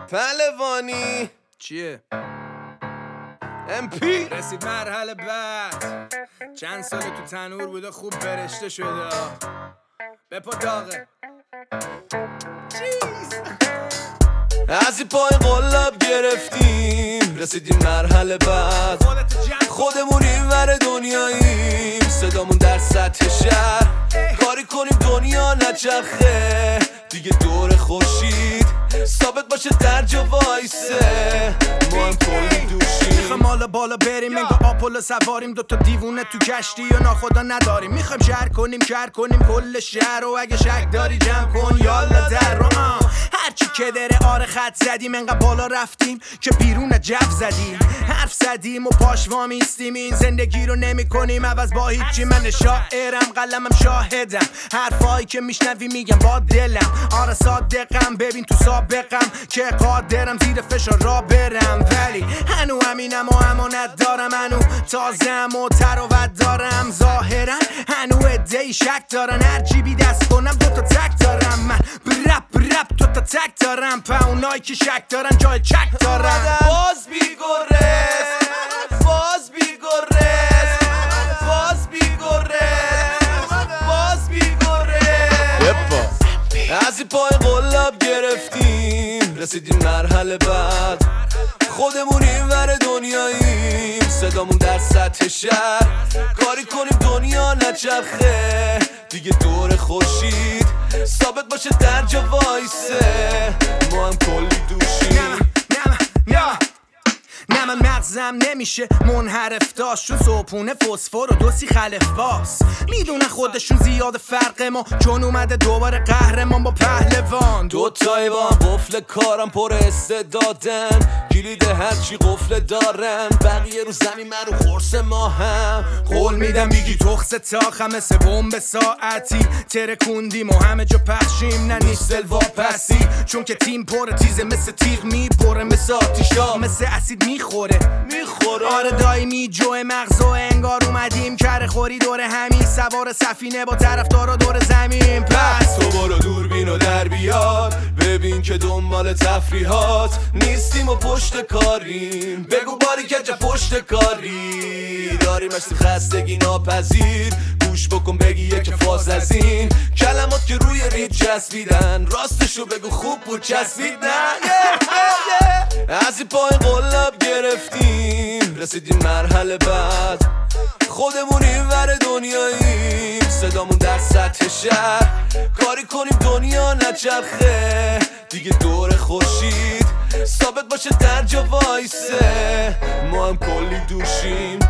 پهلوانی چیه؟ امپی رسید مرحله بعد چند سال تو تنور بوده خوب برشته شده بپا داغه از این پای قلاب گرفتیم رسیدیم مرحله بعد خودمون این ور دنیاییم صدامون در سطح شهر کاری کنیم دنیا نچرخه دیگه دور خورشید ثابت باشه در جا وایسه ما هم کلی دوشیم میخوایم حالا بالا بریم انگار آپولو سواریم دوتا دیوونه تو کشتی و ناخدا نداریم میخوایم شهر کنیم کل شهر و اگه شک داری جمع کن یالا در رو هرچی که داره آره خط زدیم انقدر بالا رفتیم که بیرون جف زدیم حرف زدیم و پاش وامیستیم این زندگی رو نمی کنیم عوض با هیچی من شاعرم قلمم شاهدم حرفایی که میشنوی میگم با دلم آره صادقم ببین تو سابقم که قادرم زیر فشار را برم ولی هنو همینم و امانت دارم هنو تازم و تراوت دارم ظاهرا هنو ادهی شک دارن هر جیبی دست کنم دوتا تک دارم من برپ دوتا تک دارم پا اونایی که شک دارن جای چک دارن باز بیگرز باز بیگرز باز بیگرز باز بیگرز از این پای قلاب گرفتیم رسیدیم مرحله بعد خودمون این ور دنیاییم صدامون در سطح شهر کاری کنیم دنیا نچرخه دیگه دور خورشید ثابت باشه در جا وایسه ما هم کلی دوشیم نه من مغزم نمیشه منحرف داشت چون صبحونه فسفر و دوسی خلف باس میدونن خودشون زیاد فرق ما چون اومده دوباره قهرمان با پهلوان دوتایی با هم قفل کارم پر استعدادن کلید هرچی قفل دارن بقیه رو زمین من رو خورس ما هم قول میدم میگی تخص تاخم مثل بمب ساعتی ترکوندیم و همه جا پخشیم نه نیست واپسی چون که تیم پر تیزه مثل تیغ میبره مثل آتیشا مثل اسید میخوره آره دایمی جوه مغز و انگار اومدیم کره خوری دور همین سوار سفینه با طرفدارا دور زمین پس تو برو دوربین و در بیاد ببین که دنبال تفریحات نیستیم و پشت کاریم بگو باری که جا پشت کاری داریم اشتیم خستگی ناپذیر گوش بکن بگی یک فاز از این کلمات که روی رید چسبیدن راستشو بگو خوب بود چسبیدن از این پای قلاب گرفتیم رسیدیم مرحله بعد خودمون این ور دنیاییم صدامون در سطح شهر کاری کنیم دنیا نچرخه دیگه دور خورشید ثابت باشه در جا وایسه ما هم کلی دوشیم